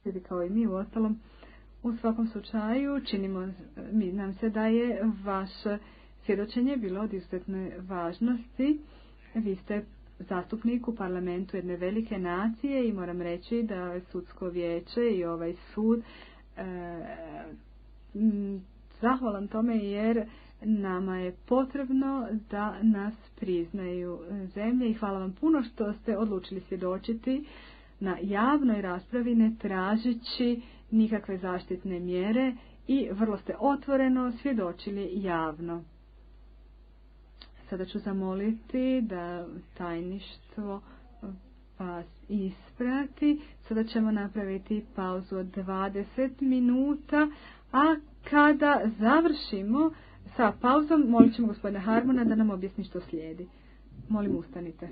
kao i mi u ostalom. U svakom slučaju nam se da je vaše svjedočenje bilo od izuzetne važnosti. Vi ste zastupnik u parlamentu jedne velike nacije i moram reći da sudsko vijeće i ovaj sud zahvalan tome jer nama je potrebno da nas priznaju zemlje i hvala vam puno što ste odlučili svjedočiti na javnoj raspravi ne tražeći nikakve zaštitne mjere i vrlo ste otvoreno svjedočili javno. Sada ću zamoliti da tajništvo vas isprati. Sada ćemo napraviti pauzu od 20 minuta, a kada završimo sa pauzom, molit ćemo gospodina Harmona da nam objasni što slijedi. Molim, ustanite.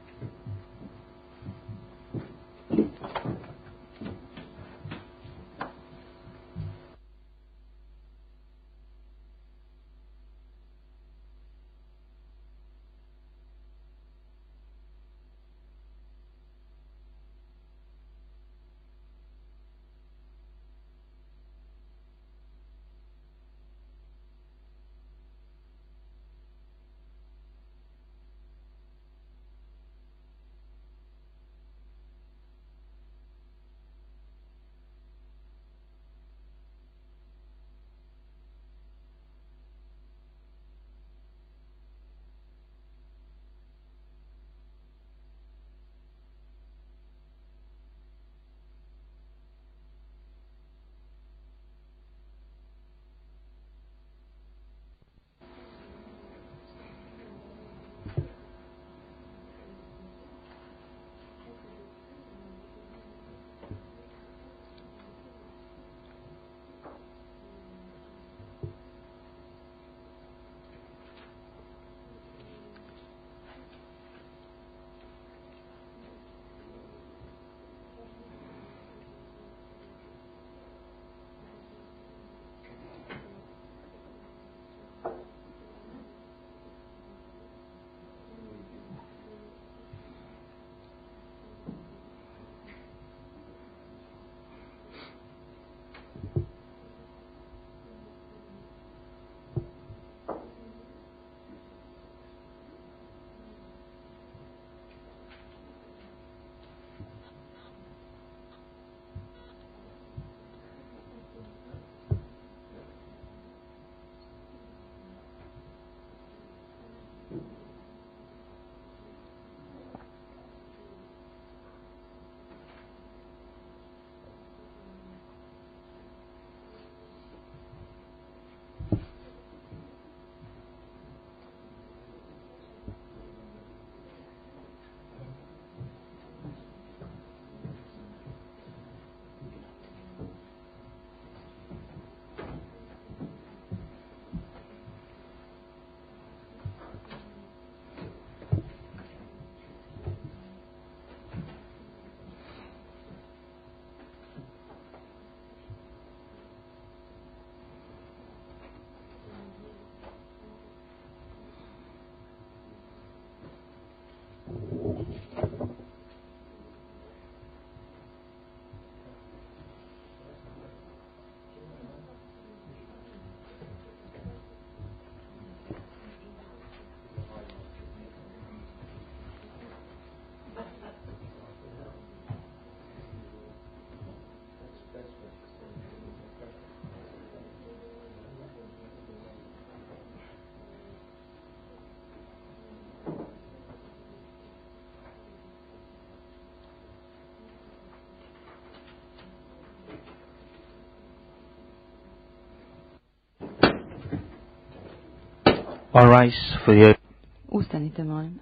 Ustanite, molim.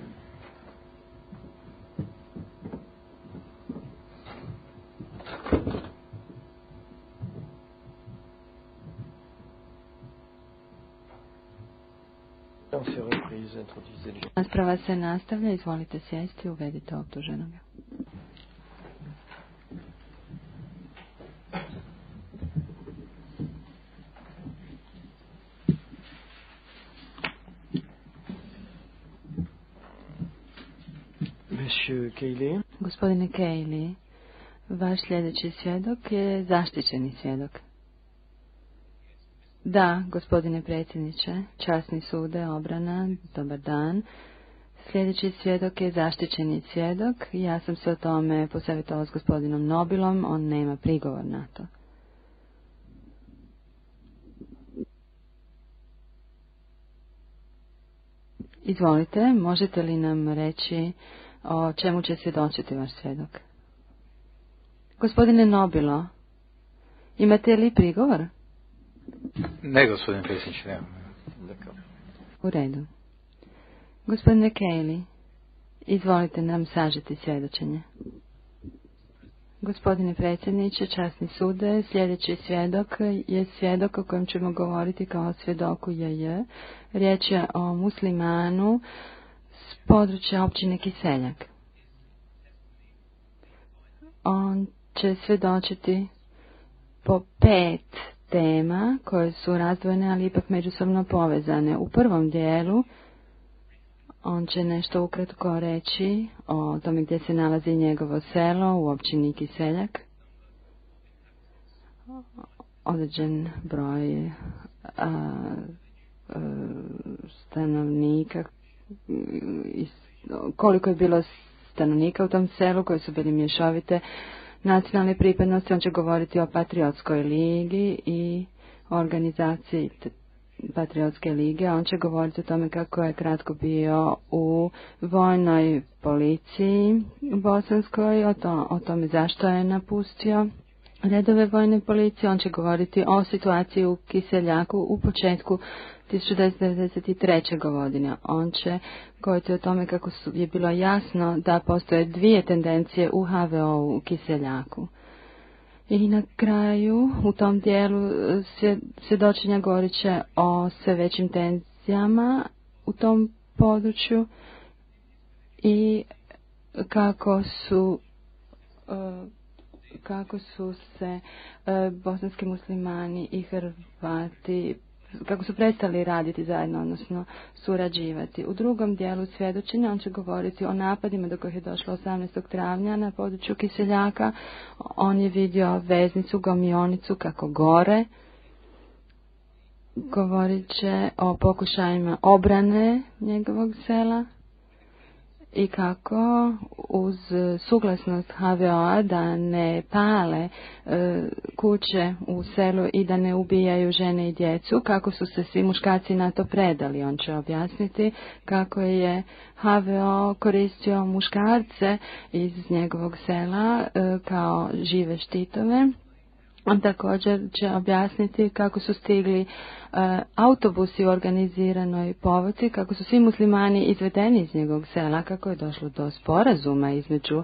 Rasprava se nastavlja, izvolite sjesti i uvedite optuženog. Gospodine Cayley, Vaš sljedeći svjedok je zaštićeni svjedok. Da, gospodine predsjedniče, časni sude, obrana, dobar dan. Sljedeći svjedok je zaštićeni svjedok. Ja sam se o tome posavjetovao s gospodinom Nobilom, on nema prigovor na to. Izvolite, možete li nam reći o čemu će svjedočiti vaš svjedok? Gospodine Nobilo, imate li prigovor? Ne, gospodine predsjedniče, nemam. U redu. Gospodine Cayley, izvolite nam sažeti svjedočenje. Gospodine predsjedniče, časni sude, sljedeći svjedok je svjedok o kojem ćemo govoriti kao svjedoku JJ. Riječ je o muslimanu s područja općine Kiseljak. On će svjedočiti po 5 tema koje su razdvojene, ali ipak međusobno povezane. U prvom dijelu on će nešto ukratko reći o tome gdje se nalazi njegovo selo u općini Kiseljak. Određen broj stanovnika, koliko je bilo stanovnika u tom selu koji su bili mješovite nacionalne pripadnosti. On će govoriti o Patriotskoj ligi i organizaciji Patriotske lige. On će govoriti o tome kako je kratko bio u vojnoj policiji bosanskoj, o tome zašto je napustio redove vojne policije. On će govoriti o situaciji u Kiseljaku u početku 1993. godine. On će govoriti o tome kako je bilo jasno da postoje 2 tendencije u HVO u Kiseljaku. I na kraju, u tom dijelu svjedočenja govorit će o sve većim tenzijama u tom području i kako su se bosanski muslimani i Hrvati, kako su prestali raditi zajedno, odnosno surađivati. U drugom dijelu svjedočenja on će govoriti o napadima do kojih je došlo 18. travnja na području Kiseljaka. On je vidio veznicu, gomionicu kako gore. Govorit će o pokušajima obrane njegovog sela i kako uz suglasnost HVO-a da ne pale kuće u selu i da ne ubijaju žene i djecu, kako su se svi muškarci na to predali. On će objasniti kako je HVO koristio muškarce iz njegovog sela kao žive štitove. On također će objasniti kako su stigli autobusi u organiziranoj povorci, kako su svi muslimani izvedeni iz njegovog sela, kako je došlo do sporazuma između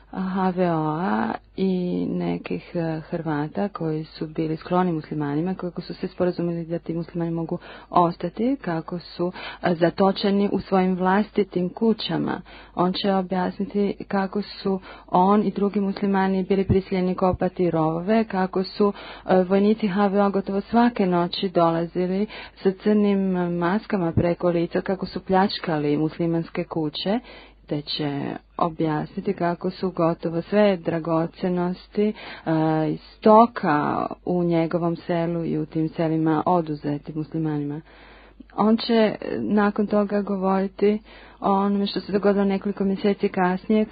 HVO-a i nekih Hrvata koji su bili skloni muslimanima, kako su se sporazumili da ti muslimani mogu ostati, kako su zatočeni u svojim vlastitim kućama. On će objasniti kako su on i drugi muslimani bili prisiljeni kopati rovove, kako su vojnici HVO gotovo svake noći dolazili sa crnim maskama preko lica, kako su pljačkali muslimanske kuće, te će objasniti kako su gotovo sve dragocjenosti i stoka u njegovom selu i u tim selima oduzeti muslimanima. On će nakon toga govoriti o onome što se dogodilo nekoliko mjeseci kasnije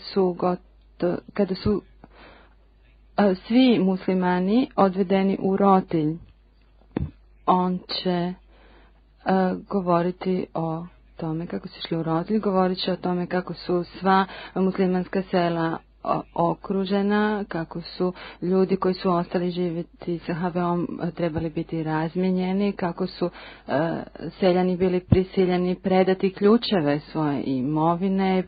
kada su svi muslimani odvedeni u rotilj. On će govoriti o tome kako su išli u rotilj, govorit će o tome kako su sva muslimanska sela okružena, kako su ljudi koji su ostali živjeti sa HVO-om trebali biti razmijenjeni, kako su seljani bili prisiljeni predati ključeve svoje imovine,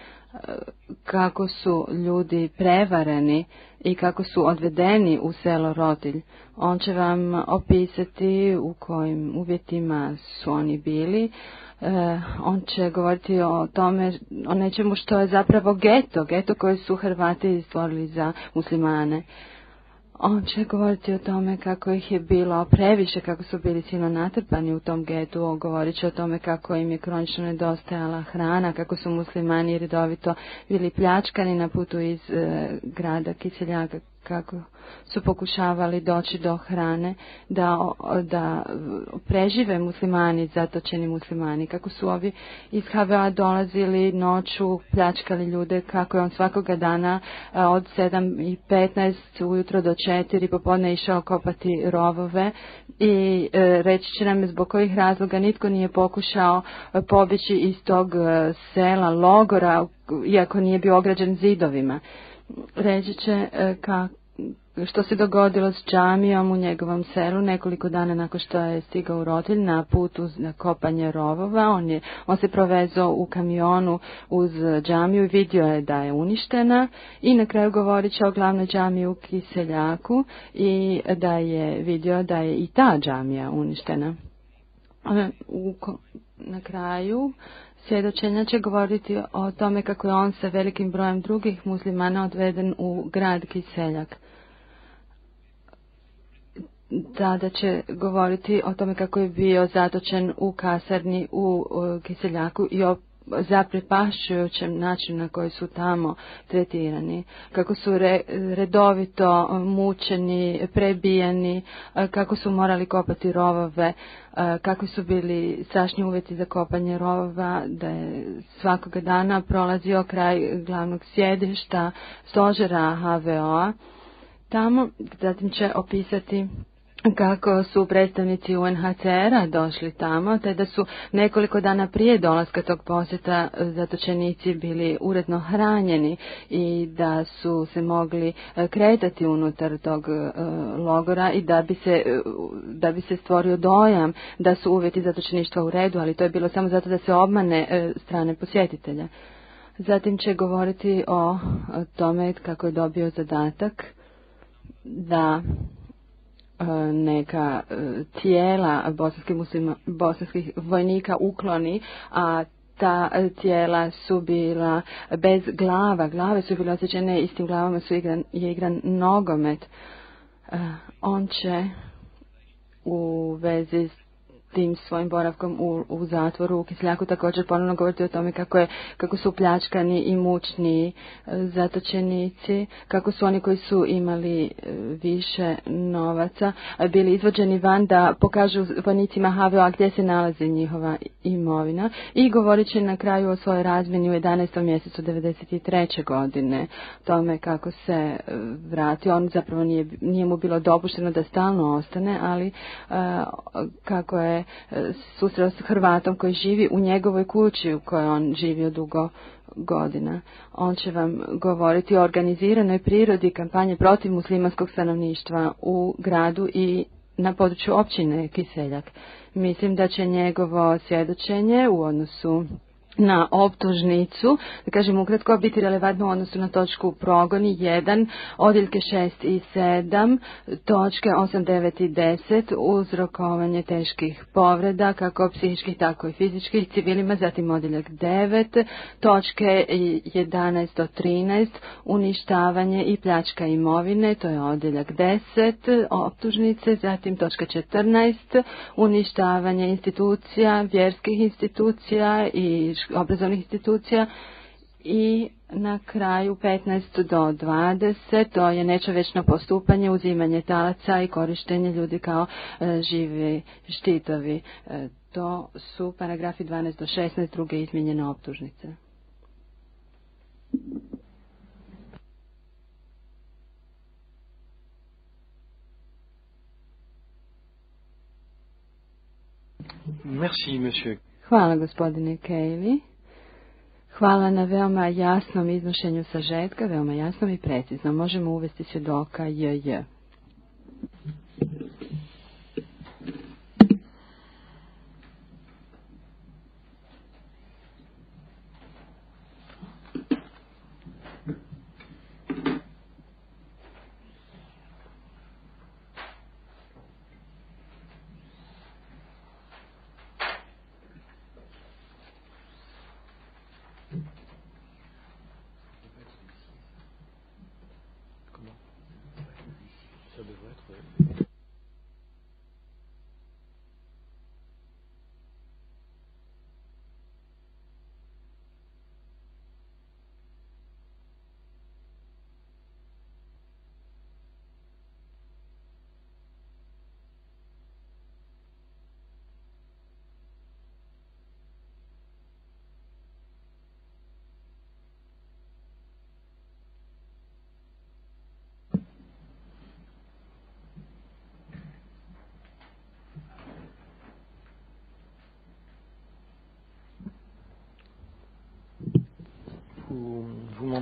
kako su ljudi prevareni i kako su odvedeni u selo Rotilj. On će vam opisati u kojim uvjetima su oni bili. On će govoriti o tome, o nečemu što je zapravo geto koji su Hrvati stvorili za muslimane. On će govoriti o tome kako ih je bilo previše, kako su bili silno natrpani u tom getu, govorit će o tome kako im je kronično nedostajala hrana, kako su muslimani redovito bili pljačkani na putu iz grada Kiseljaka, kako su pokušavali doći do hrane, da prežive muslimani, zatočeni muslimani, kako su ovi iz HVA dolazili noću, pljačkali ljude, kako je on svakoga dana od 7:15 ujutro do 4 popodne išao kopati rovove i reći će nam zbog kojih razloga nitko nije pokušao pobjeći iz tog sela, logora, iako nije bio ograđen zidovima. Reći će što se dogodilo s džamijom u njegovom selu nekoliko dana nakon što je stigao u Rotilj na putu na kopanje rovova. On se provezao u kamionu uz džamiju i vidio je da je uništena i na kraju govorit će o glavnoj džamiji u Kiseljaku i da je vidio da je i ta džamija uništena. Na kraju svjedočenja će govoriti o tome kako je on sa velikim brojem drugih muslimana odveden u grad Kiseljak. Tada će govoriti o tome kako je bio zatočen u kasarni u Kiseljaku i o zaprepašćujućem načinu na koji su tamo tretirani, kako su redovito mučeni, prebijani, kako su morali kopati rovove, kako su bili strašni uvjeti za kopanje rovova, da je svakoga dana prolazio kraj glavnog sjedišta stožera HVO-a. Tamo zatim će opisati kako su predstavnici UNHCR-a došli tamo, te da su nekoliko dana prije dolaska tog posjeta zatočenici bili uredno hranjeni i da su se mogli kretati unutar tog logora i da bi se stvorio dojam da su uvjeti zatočeništva u redu, ali to je bilo samo zato da se obmane strane posjetitelja. Zatim će govoriti o tome kako je dobio zadatak da neka tijela bosanskih vojnika ukloni, a ta tijela su bila bez glava. Glave su bile osjećene, istim glavama je igran nogomet. On će u vezi s tim svojim boravkom u zatvoru u Kiseljaku također ponovno govoriti o tome kako su pljačkani i mučni zatočenici, kako su oni koji su imali više novaca bili izvođeni van da pokažu vojnicima HVO gdje se nalazi njihova imovina i govorit će na kraju o svojoj razmjeni u 11. mjesecu 1993. godine, tome kako se vratio. On zapravo nije mu bilo dopušteno da stalno ostane, ali kako je susreo s Hrvatom koji živi u njegovoj kući u kojoj on živio dugo godina. On će vam govoriti o organiziranoj prirodi kampanje protiv muslimanskog stanovništva u gradu i na području općine Kiseljak. Mislim da će njegovo svjedočenje u odnosu na optužnicu, da kažem ukratko, biti relevantno u odnosu na točku progoni 1, odjeljke 6 i 7, točke 8, 9 i 10, uzrokovanje teških povreda, kako psihičkih, tako i fizičkih civilima, zatim odjeljak 9, točke 11 do 13, uništavanje i pljačka imovine, to je odjeljak 10, optužnice, zatim točka 14, uništavanje institucija, vjerskih institucija i obrazovnih institucija i na kraju 15 do 20, to je nečovečno postupanje, uzimanje talaca i korištenje ljudi kao živi štitovi. To su paragrafi 12 do 16, druge izmijenjene optužnice. Merci, monsieur. Hvala gospodine Kejli. Hvala na veoma jasnom iznošenju sažetka, veoma jasnom i precizno. Možemo uvesti svjedoka JJ.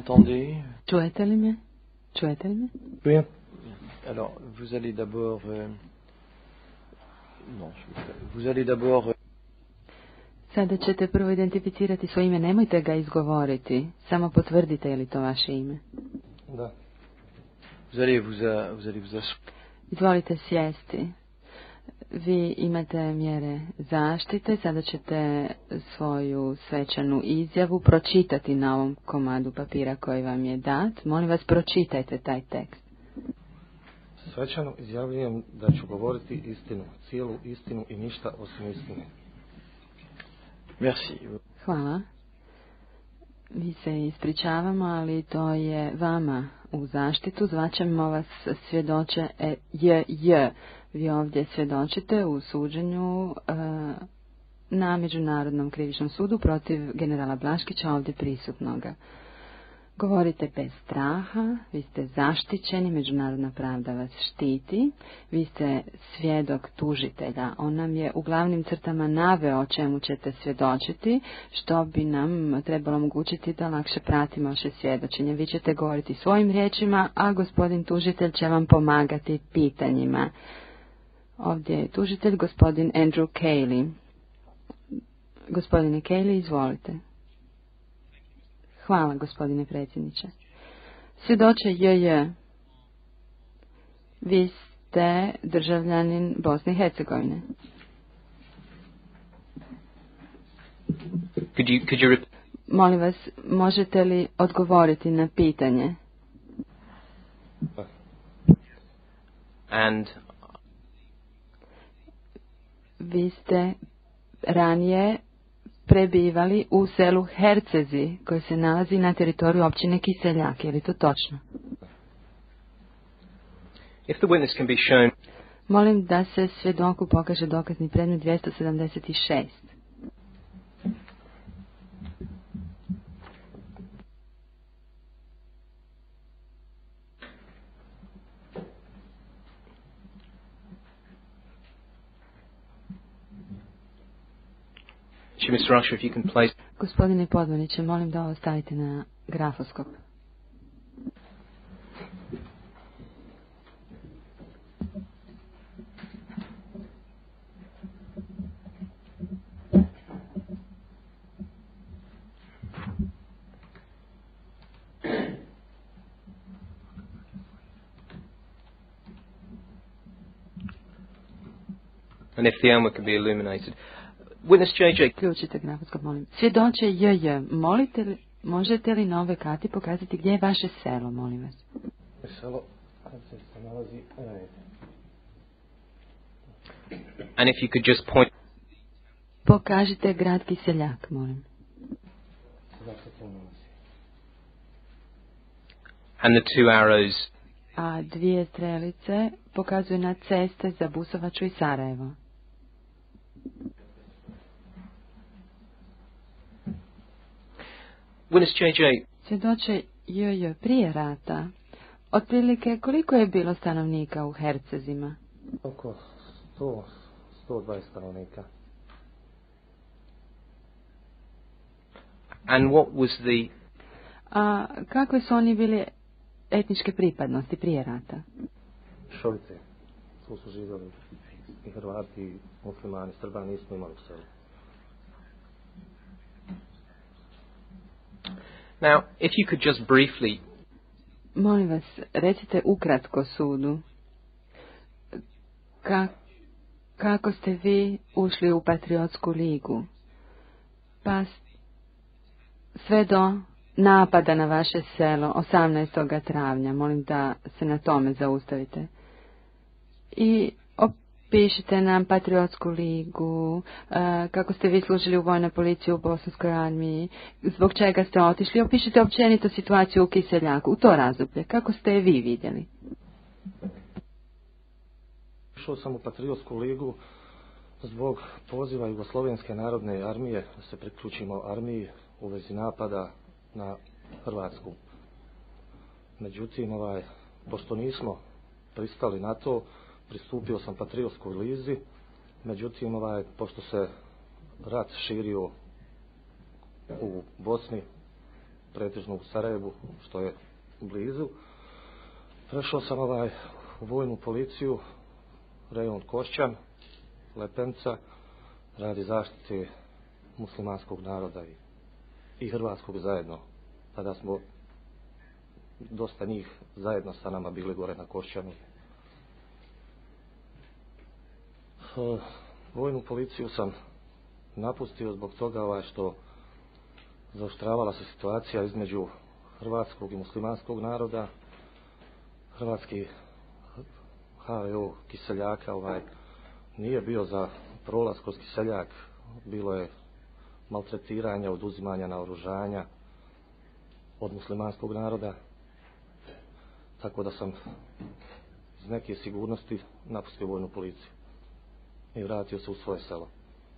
m'entendez? Čujete li me? Čujete li me? Oui. Alors, vous allez d'abord... non, vous allez d'abord... Sada ćete prvo identificirati svoje ime, nemojte ga izgovoriti, samo potvrdite je li to vaše ime. Da. Vous allez vous Izvolite sjesti. Vi imate mjere zaštite, sada ćete svoju svečanu izjavu pročitati na ovom komadu papira koji vam je dat. Molim vas, pročitajte taj tekst. Svečano izjavljujem da ću govoriti istinu, cijelu istinu i ništa osim istine. Merci. Hvala. Mi se ispričavamo, ali to je vama u zaštitu. Zvaćemo vas svjedoče J. Vi ovdje svjedočite u suđenju na Međunarodnom krivičnom sudu protiv generala Blaškića, ovdje prisutnoga. Govorite bez straha, vi ste zaštićeni, međunarodna pravda vas štiti, vi ste svjedok tužitelja. On nam je u glavnim crtama naveo o čemu ćete svjedočiti, što bi nam trebalo omogućiti da lakše pratimo vaše svjedočenje. Vi ćete govoriti svojim riječima, a gospodin tužitelj će vam pomagati pitanjima. Ovdje je tužitelj, gospodin Andrew Cayley. Gospodine Cayley, izvolite. Hvala, gospodine predsjedniče. Svjedoče J. Vi ste državljanin Bosne i Hercegovine. Molim vas, možete li odgovoriti na pitanje? Vi ste ranije prebivali u selu Hercezi, koje se nalazi na teritoriju općine Kiseljak. Je li to točno? Molim da se svjedoku pokaže dokazni predmet 276. Mr. Usher, if you can place... Gospodine Podmaniće, molim da ovo stavite na grafoskop. And if the armor could be illuminated. Witness JJ. Ključite grafoskop, molim. Svjedoče JJ, možete li na ove karti pokazati gdje je vaše selo, molim vas? Selo se nalazi... And if you could just point... Pokažite grad Kiseljak, molim. And the two arrows... A dvije strelice pokazuju na ceste za Busovaču i Sarajevo. Witness JJ. Svjedoče JJ, prije rata, otprilike koliko je bilo stanovnika u Hercezima? Oko 120 stanovnika. And what was the... A kakve su oni bili etničke pripadnosti prije rata? Šolice. Tu su živjeli i Hrvati, i muslimani, Srbani nismo imali u selu. Now, if you could just briefly... Molim vas, recite ukratko sudu. Kako ste vi ušli u Patriotsku ligu? Pa sve do napada na vaše selo 18. travnja. Molim da se na tome zaustavite. I opišite nam Patriotsku ligu, kako ste vi služili u vojnoj policiji u Bosanskoj armiji, zbog čega ste otišli. Opišite općenito situaciju u Kiseljaku, u to razdoblje. Kako ste je vi vidjeli? Išao sam u Patriotsku ligu zbog poziva Jugoslovenske narodne armije da se priključimo armiji u vezi napada na Hrvatsku. Međutim, pošto nismo pristali na to, pristupio sam Patriotskoj lizi. Međutim, pošto se rat širio u Bosni, pretežno u Sarajevu, što je blizu. Prešao sam u vojnu policiju, rejon Košćan, Lepenca, radi zaštite muslimanskog naroda i hrvatskog zajedno. Tada smo dosta njih zajedno sa nama bili gore na Košćanu. Vojnu policiju sam napustio zbog toga što zaoštravala se situacija između hrvatskog i muslimanskog naroda. Hrvatski HVO Kiseljaka nije bio za prolaz kroz Kiseljak, bilo je maltretiranja, oduzimanja naoružanja od muslimanskog naroda, tako da sam iz neke sigurnosti napustio vojnu policiju i vratio se u svoje selo.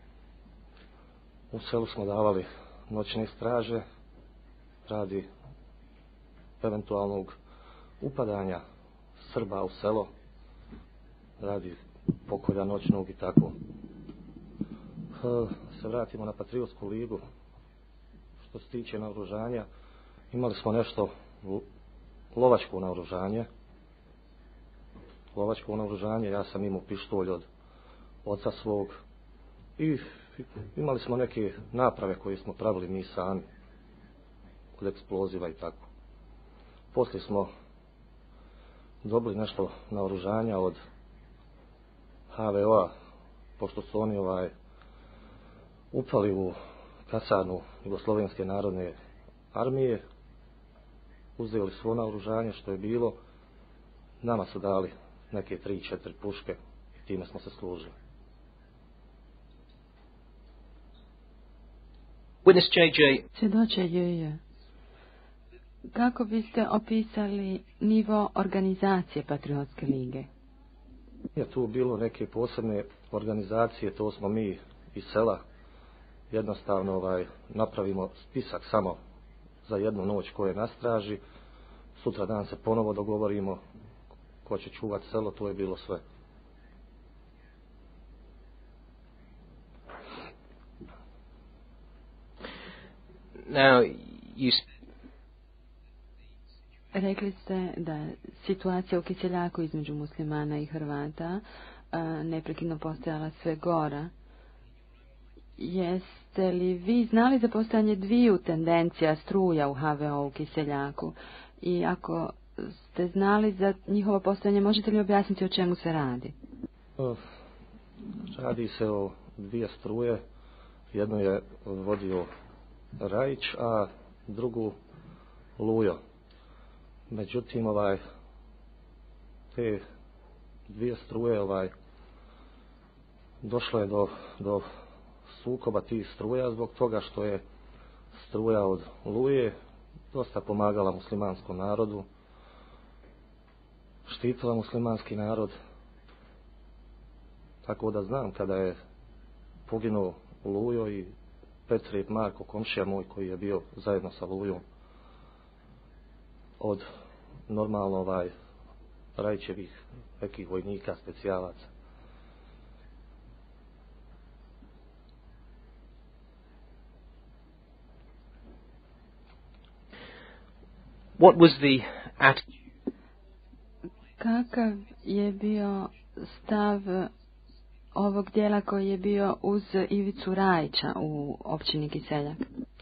U selu smo davali noćne straže radi eventualnog upadanja Srba u selo, radi pokolja noćnog i tako. Se vratimo na Patriotsku ligu. Što se tiče naoružanja, imali smo nešto lovačko naoružanje. Ja sam imao pištolj od oca svog i imali smo neke naprave koje smo pravili mi sami od eksploziva i tako. Poslije smo dobili nešto naoružanja od HVO-a, pošto su oni upali u kasarnu Jugoslovenske narodne armije, uzeli svo naoružanje što je bilo, nama su dali neke 3-4 puške i time smo se služili. Witness JJ. Svjedoče JJ, kako biste opisali nivo organizacije Patriotske lige? Je tu bilo neke posebne organizacije, to smo mi iz sela. Jednostavno napravimo spisak samo za jednu noć ko je na straži. Sutra dan se ponovo dogovorimo ko će čuvati selo, to je bilo sve. Now, Rekli ste da situacija u Kiseljaku između muslimana i Hrvata neprekidno postajala sve gora. Jeste li vi znali za postojanje dviju tendencija struja u HVO u Kiseljaku? I ako ste znali za njihovo postojanje, možete li objasniti o čemu se radi? Radi se o dvije struje. Jednu je vodio Rajić, a drugu Lujo. Međutim, te dvije struje došlo je do sukoba tih struja zbog toga što je struja od Luje dosta pomagala muslimanskom narodu, štitila muslimanski narod. Tako da znam kada je poginuo Lujo i Petre Marko, komšija moj koji je bio zajedno sa Lujom, od normalno Rajićevih nekih vojnika, specijalaca. what was the attitude? Kakav je bio stav ovog dijela koji je bio uz Ivicu Rajića u općini Kiseljak?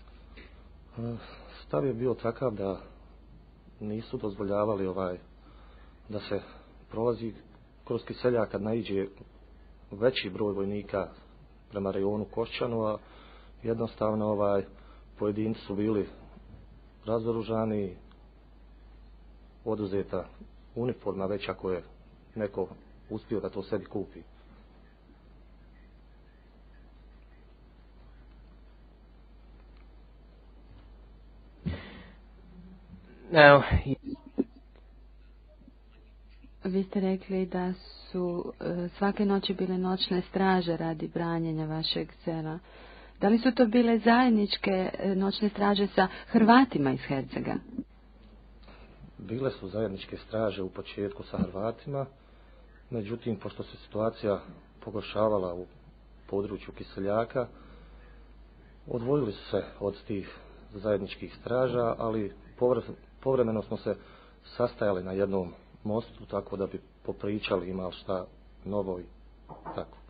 Stav je bio takav da nisu dozvoljavali da se prolazi kroz Kiseljak kad naiđe veći broj vojnika prema rejonu Košćanu, a jednostavno pojedinci su bili razoružani, oduzeta uniforma već ako je neko uspio da to sebi kupi. Now, vi ste rekli da su svake noći bile noćne straže radi branjenja vašeg sela. Da li su to bile zajedničke noćne straže sa Hrvatima iz Hercega? Bile su zajedničke straže u početku sa Hrvatima, međutim, pošto se situacija pogoršavala u području Kiseljaka, odvojili su se od tih zajedničkih straža, ali povremeno smo se sastajali na jednom mostu, tako da bi popričali imali šta novo i tako.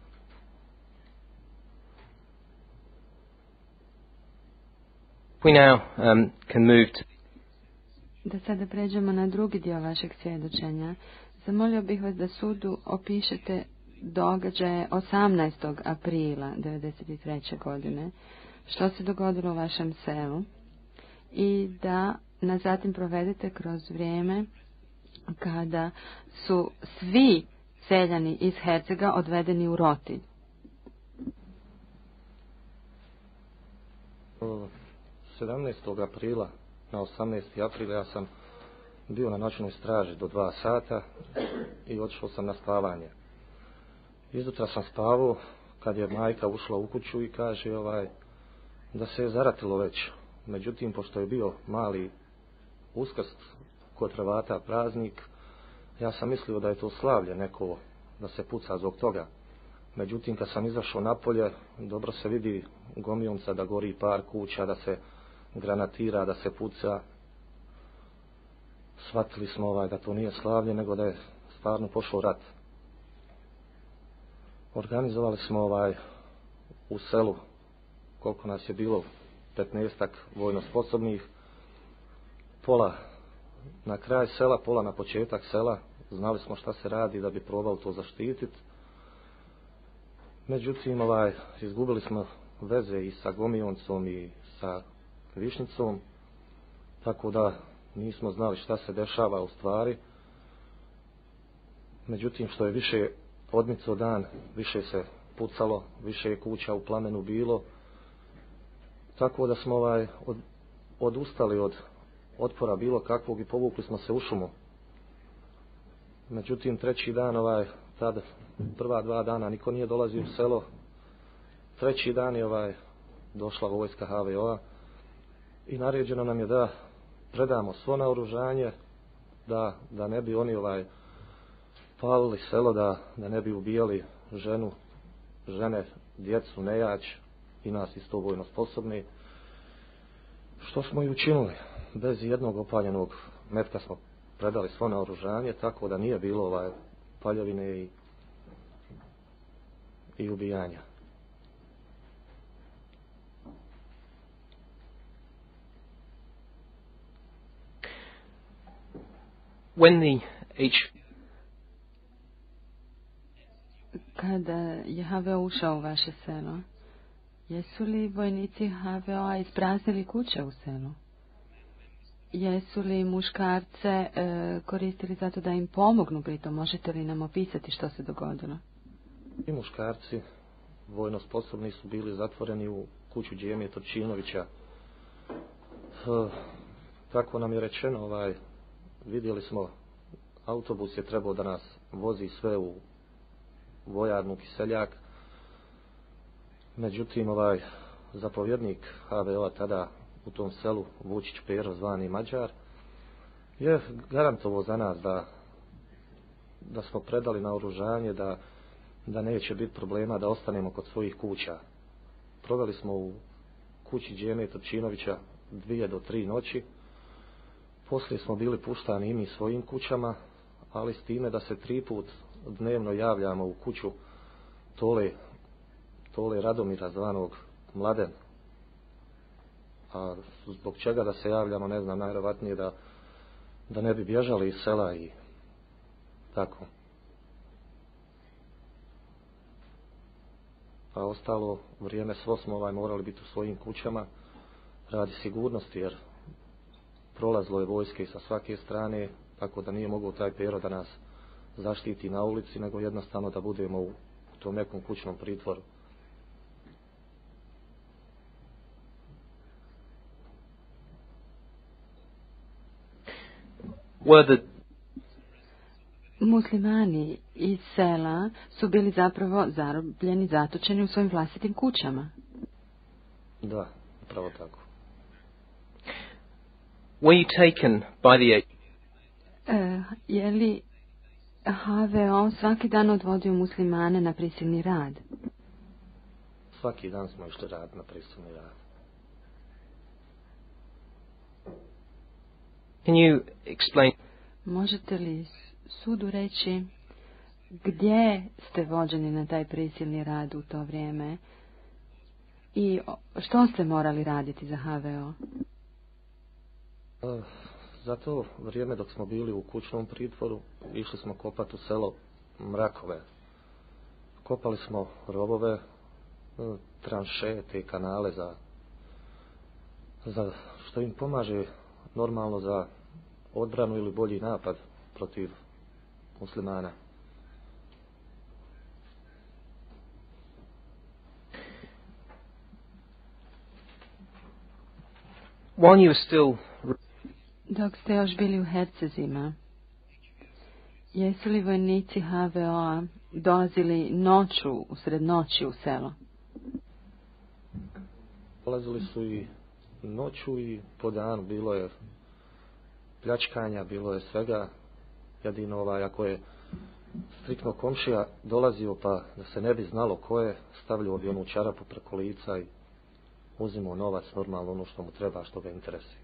We now can move to... Da sada pređemo na drugi dio vašeg svjedočenja. Zamolio bih vas da sudu opišete događaje 18. aprila 1993. godine, što se dogodilo u vašem selu i da nas zatim provedete kroz vrijeme kada su svi seljani iz Hercega odvedeni u Rotilj. 17. aprila na 18. april ja sam bio na noćnoj straži do 2 sata i otišao sam na spavanje. Izutra sam spavao kad je majka ušla u kuću i kaže da se je zaratilo već. Međutim, pošto je bio mali Uskrs kod Hrvata praznik, ja sam mislio da je to slavlje neko, da se puca zbog toga. Međutim, kad sam izašao napolje, dobro se vidi gomionca da gori par kuća, da se granatira, da se puca. Shvatili smo da to nije slavlje, nego da je stvarno pošao rat. Organizovali smo u selu, koliko nas je bilo, 15-ak vojno sposobnih, pola na kraj sela, pola na početak sela. Znali smo šta se radi da bi probali to zaštititi. Međutim, izgubili smo veze i sa gomioncom i sa Višnjicom, tako da nismo znali šta se dešava u stvari. Međutim, što je više odmicao dan, više se pucalo, više je kuća u plamenu bilo, tako da smo odustali od otpora bilo kakvog i povukli smo se u šumu. Međutim, treći dan, tada prva 2 dana niko nije dolazio u selo. Treći dan je došla vojska HVO-a i naređeno nam je da predamo svo naoružanje, da ne bi oni palili selo, da ne bi ubijali žene, djecu, nejač i nas isto vojno sposobni. Što smo i učinili. Bez jednog opaljenog metka smo predali svo naoružanje, tako da nije bilo paljevine i ubijanja. When the Kada je HVO ušao u vaše selo, jesu li vojnici HVO-a ispraznili kuće u selu? Jesu li muškarce koristili zato da im pomognu pritom? Možete li nam opisati što se dogodilo? I muškarci vojno sposobni su bili zatvoreni u kuću Džemije Turčinovića. Tako nam je rečeno, vidjeli smo, autobus je trebao da nas vozi sve u vojarnu Kiseljak. Međutim, zapovjednik HVO-a tada u tom selu, Vučić Pero, zvani Mađar, je garantovao za nas da smo predali naoružanje, da neće biti problema, da ostanemo kod svojih kuća. Proveli smo u kući Džemije Turčinovića 2 do 3 noći. Poslije smo bili puštani i mi svojim kućama, ali s time da se 3 put dnevno javljamo u kuću Tole Radomira zvanog Mladen. A zbog čega da se javljamo, ne znam, najvjerojatnije da ne bi bježali iz sela i tako. A ostalo vrijeme svo smo morali biti u svojim kućama radi sigurnosti, jer prolazilo je vojske sa svake strane, tako da nije mogao taj Pero da nas zaštiti na ulici, nego jednostavno da budemo u tom nekom kućnom pritvoru. Muslimani iz sela su bili zapravo zarobljeni, zatočeni u svojim vlastitim kućama. Da, upravo tako. Were you taken by the... Je li HVO svaki dan odvodio muslimane na prisilni rad? Svaki dan smo išli rad na prisilni rad. Can you explain? Možete li sudu reći gdje ste vođeni na taj prisilni rad u to vrijeme i što ste morali raditi za HVO? Za to vrijeme dok smo bili u kućnom pritvoru, išli smo kopati u selo Mrakove. Kopali smo rovove, tranše, te kanale za što im pomaže normalno za odbranu ili bolji napad protiv muslimana. While you were still... Dok ste još bili u Hercezima, jesu li vojnici HVO-a dolazili noću, usred noći u selo? Dolazili su i noću i po danu, bilo je pljačkanja, bilo je svega. Jedino ako je striktno komšija dolazio pa da se ne bi znalo ko je, stavljao bi onu čarapu preko lica i uzimao novac, normalno ono što mu treba, što ga interesuje.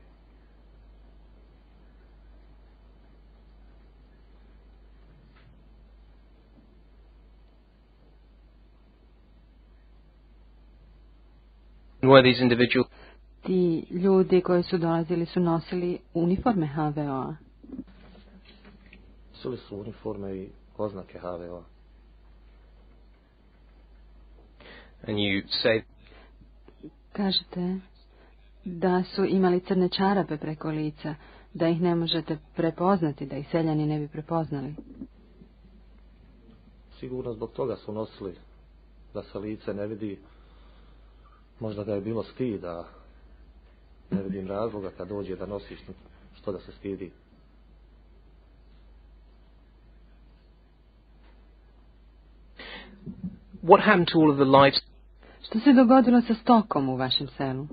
Were these individuals? Ti ljudi koji su dolazili su nosili uniforme HVO-a. Nosili su uniforme i oznake HVO-a. And you say... Kažete da su imali crne čarape preko lica, da ih ne možete prepoznati, da ih seljani ne bi prepoznali. Sigurno zbog toga su nosili, da se lice ne vidi. Možda ga je bilo stid, da ne vidim razloga kad dođe da nosiš što da se stidi. What happened to all of the lives? Što se dogodilo sa stokom u vašem selu?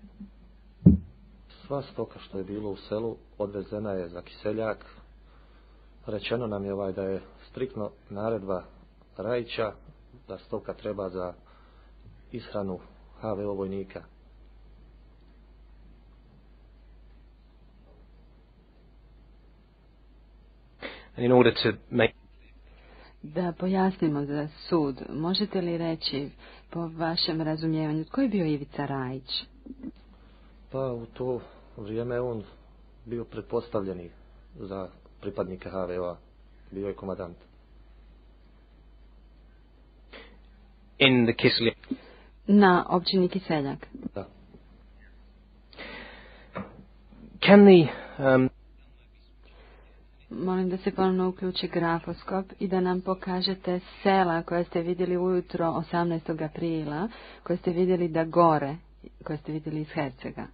Sva stoka što je bilo u selu odvezena je za Kiseljak. Rečeno nam je da je striktno naredba Rajića da stoka treba za ishranu HVO vojnika. And in order to make... Da pojasnimo za sud, možete li reći po vašem razumijevanju tko je bio Ivica Rajić? Pa u to vrijeme on bio pretpostavljeni za pripadnike HVO-a. Bio je komandant. In the Kislev... Na općini Kiseljak. Da. Can the... Molim da se ponovno uključi grafoskop i da nam pokažete sela koje ste vidjeli ujutro 18. aprila, koje ste vidjeli da gore, koje ste vidjeli iz Hercega.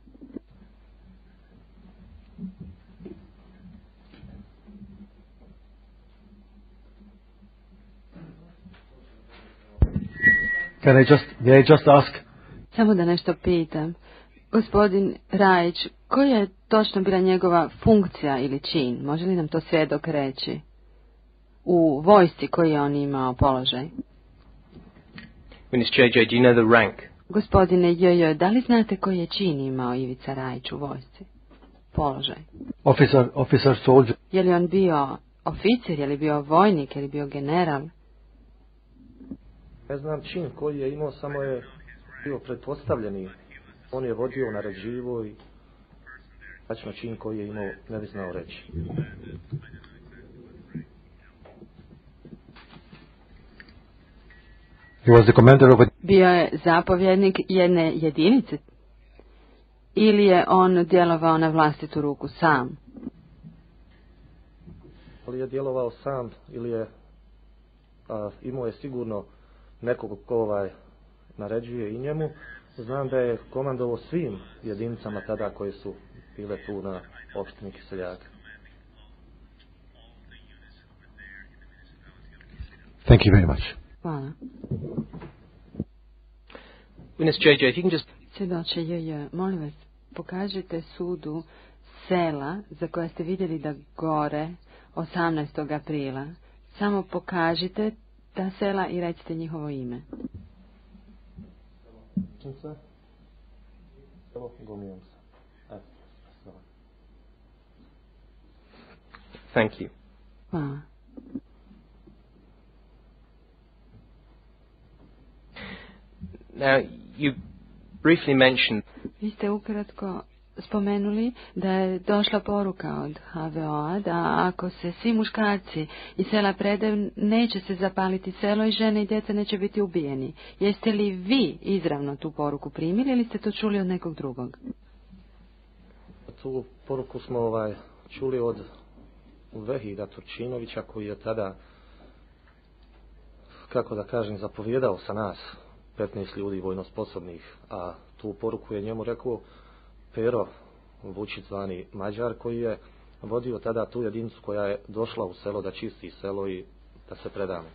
May I just ask? Samo da nešto pitam. Gospodin Rajić, koja je točno bila njegova funkcija ili čin? Može li nam to svjedok reći? U vojsci koji je on imao položaj? Witness JJ, do you know the rank? Gospodine JJ, da li znate koji je čin imao Ivica Rajić u vojsci? Položaj. Officer, soldier. Je li on bio oficir, je li bio vojnik, je li bio general? Ne znam čin koji je imao, samo je bio pretpostavljeni. On je vodio, naređivo i tačno čin koji je imao ne bi znao reći. He was the commander of a... Bio je zapovjednik jedne jedinice? Ili je on djelovao na vlastitu ruku sam? Ali je djelovao sam ili je imao je sigurno nekog ko naređuje i njemu. Znam da je komandovao svim jedinicama tada koje su bile tu na opštini Kiseljak. Thank you very much. Hvala. Witness JJ, if you can just... Svjedoče JJ, molim vas, pokažite sudu sela za koje ste vidjeli da gore 18. aprila. Samo pokažite ta sela i recite njihovo ime. Thank you. Hvala. Now, you briefly mentioned Vi ste ukratko spomenuli da je došla poruka od HVO-a da ako se svi muškarci iz sela predaju, neće se zapaliti selo i žene i djeca neće biti ubijeni. Jeste li vi izravno tu poruku primili ili ste to čuli od nekog drugog? Tu poruku smo čuli od Vehida Turčinovića, koji je tada, kako da kažem, zapovjedao sa nas 15 ljudi vojno sposobnih, a tu poruku je njemu rekao Pero Vučić zvani Mađar, koji je vodio tada tu jedinicu koja je došla u selo da čisti selo i da se predamo.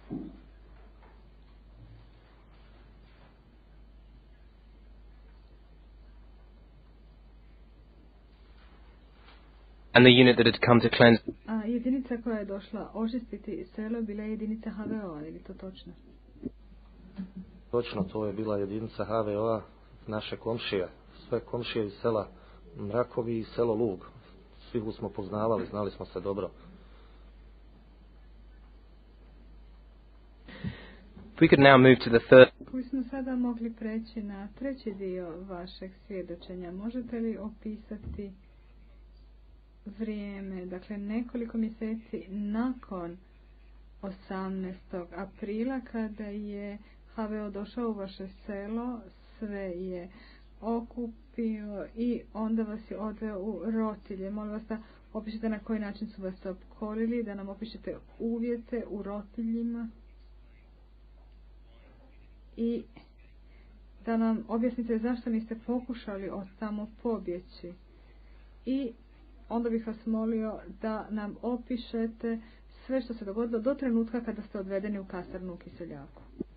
and the unit that had come to cleanse. A jedinica koja je došla očistiti selo bila je jedinica HVO-a, je li to točno? Točno, to je bila jedinica HVO-a, naše komšije, sve komšije iz sela Mrakovi i selo Lug. Svi smo poznavali, znali smo se dobro. If we could now move to the third. Koji smo sada mogli preći na treći dio vašeg svjedočenja. Možete li opisati vrijeme, dakle nekoliko mjeseci nakon 18. aprila kada je HVO došao u vaše selo, sve je okupio i onda vas je odveo u Rotilje. Molim vas da opišete na koji način su vas opkolili, da nam opišete uvjete u Rotiljima i da nam objasnite zašto niste pokušali od tamo pobjeći. I onda bih vas molio da nam opišete sve što se dogodilo do trenutka kada ste odvedeni u kasarnu u Kiseljaku.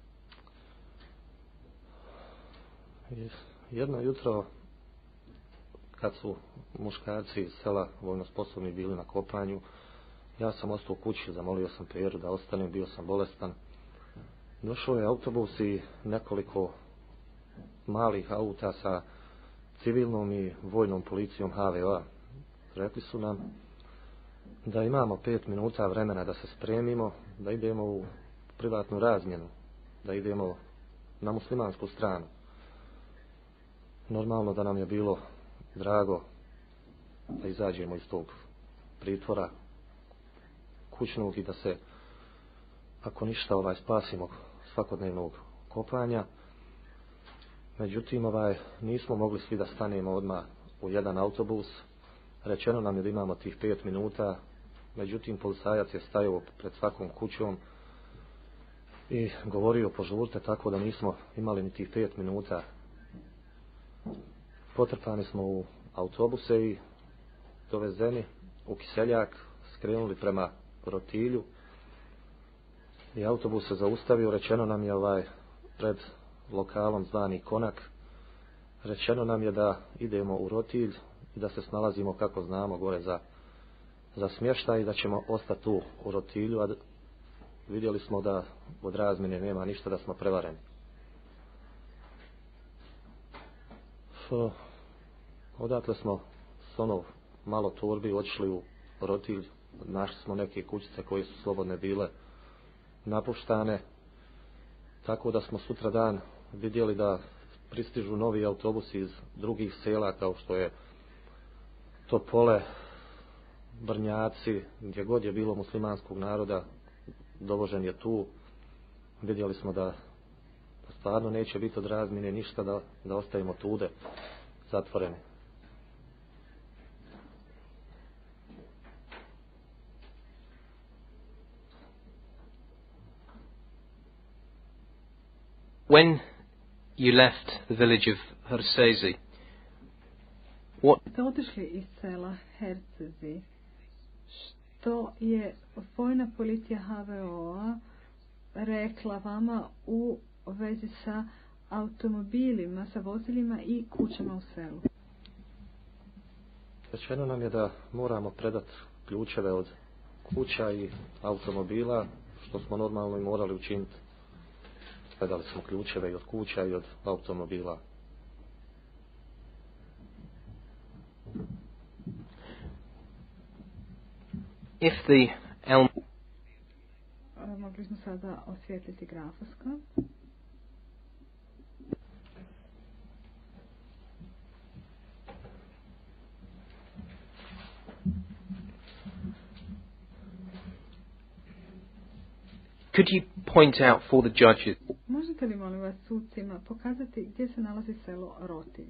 Jedno jutro, kad su muškarci iz sela vojno sposobni bili na kopanju, ja sam ostao u kući, zamolio sam Peru da ostanem, bio sam bolestan. Došao je autobus i nekoliko malih auta sa civilnom i vojnom policijom HVO-a. Rekli su nam da imamo 5 minuta vremena da se spremimo, da idemo u privatnu razmjenu, da idemo na muslimansku stranu. Normalno da nam je bilo drago da izađemo iz tog pritvora kućnog i da se, ako ništa, spasimo svakodnevnog kopanja. Međutim, nismo mogli svi da stanemo odmah u jedan autobus. Rečeno nam je da imamo tih 5 minuta, međutim policajac je stajao pred svakom kućom i govorio požurte, tako da nismo imali ni tih 5 minuta. Potrpani smo u autobuse i dovezeni u Kiseljak, skrenuli prema Rotilju i autobus se zaustavio. Rečeno nam je pred lokalom zvani Konak, rečeno nam je da idemo u Rotilj i da se snalazimo kako znamo gore za smještaj i da ćemo ostati tu u Rotilju, a vidjeli smo da od razmjene nema ništa, da smo prevareni. Odatle smo s malo torbi otišli u Rotilj, našli smo neke kućice koje su slobodne bile napuštane, tako da smo sutra dan vidjeli da pristižu novi autobusi iz drugih sela kao što je Topole, Brnjaci, gdje god je bilo muslimanskog naroda, dovožen je tu. Vidjeli smo da stvarno neće biti od razmjene ništa, da ostavimo tude zatvoreni. When you left the village of Hersezi, Ste otišli iz sela Hercezi, što je vojna policija HVO-a rekla vama u vezi sa automobilima, sa vozilima i kućama u selu? Rečeno nam je da moramo predati ključeve od kuća i automobila, što smo normalno i morali učiniti. Predali smo ključeve i od kuća i od automobila. If the elm Mogli smo sada osvijetliti grafoskop. could you point out for the judges Možete li, molim vas, sucima pokazati gdje se nalazi selo Rotilj?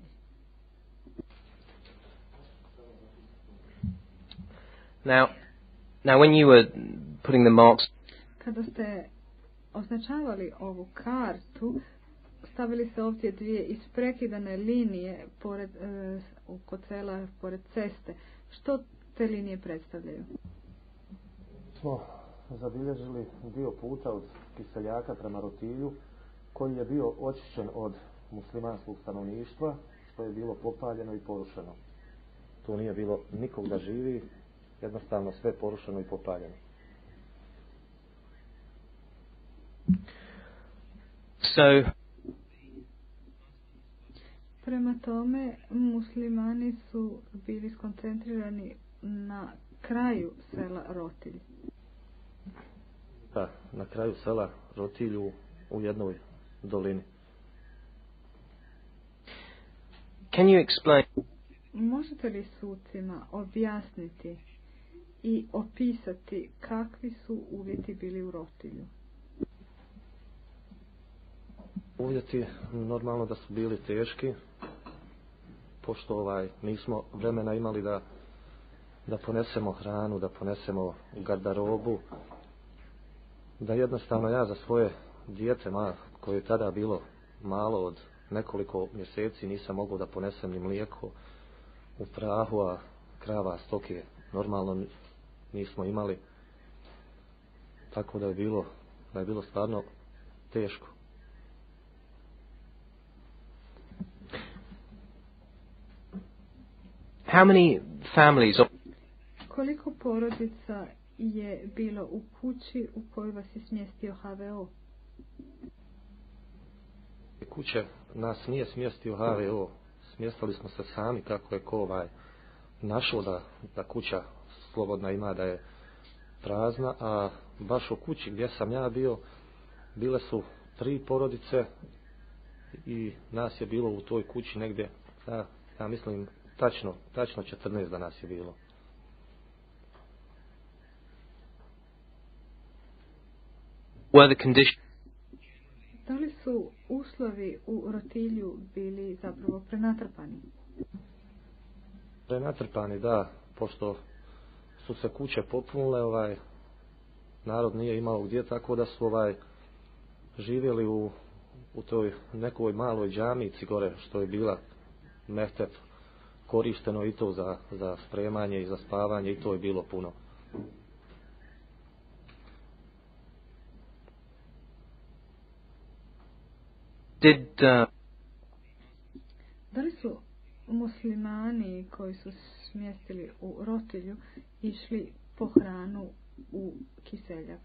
now when you were putting the marks, Kada ste označavali ovu kartu, stavili se ovdje dvije isprekidane linije pored, kod sela, pored ceste. Što te linije predstavljaju? Smo zabilježili dio puta od Kiseljaka prema Rotilju koji je bio očišćen od muslimanskog stanovništva, što je bilo popaljeno i porušeno. Tu nije bilo nikog da živi, jednostavno sve porušeno i popaljeno. so Prema tome, muslimani su bili skoncentrirani na kraju sela Rotilj. Da, na kraju sela Rotilju u jednoj dolini. can you explain Možete li sucima objasniti i opisati kakvi su uvjeti bili u Rotilju? Uvjeti normalno da su bili teški, pošto nismo vremena imali da ponesemo hranu, da ponesemo garderobu, da jednostavno ja za svoje dijete koje je tada bilo malo od nekoliko mjeseci nisam mogao da ponesem ni mlijeko u prahu, a krava, stoke normalno nismo imali, tako da je bilo stvarno teško. how many families Koliko porodica je bilo u kući u kojoj vas je smjestio HVO? Kuće nas nije smjestio HVO, smjestili smo se sami kako je ko našao da kuća slobodna ima, da je prazna, a baš u kući gdje sam ja bio bile su 3 porodice i nas je bilo u toj kući negdje, ja mislim tačno 14 da nas je bilo. were the conditions Da li su uslovi u Rotilju bili zapravo prenatrpani? Prenatrpani, da, pošto su se kuće popunile, narod nije imao gdje, tako da su živjeli u toj nekoj maloj džamici gore što je bila mehtep, korišteno i to za spremanje i za spavanje, i to je bilo puno. Da li su muslimani koji su smjestili u Rotilju išli po hranu u Kiseljak?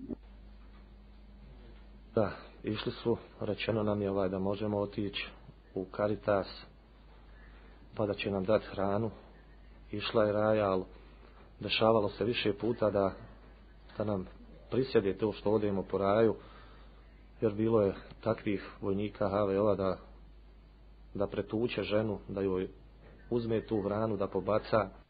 Da, išli su, rečeno nam je da možemo otići u Caritas pa da će nam dati hranu. Išla je Raja, ali dešavalo se više puta da nam prisjede to što odemo po Raju, jer bilo je takvih vojnika HVO-a da pretuče ženu, da joj uzme tu hranu, da pobaca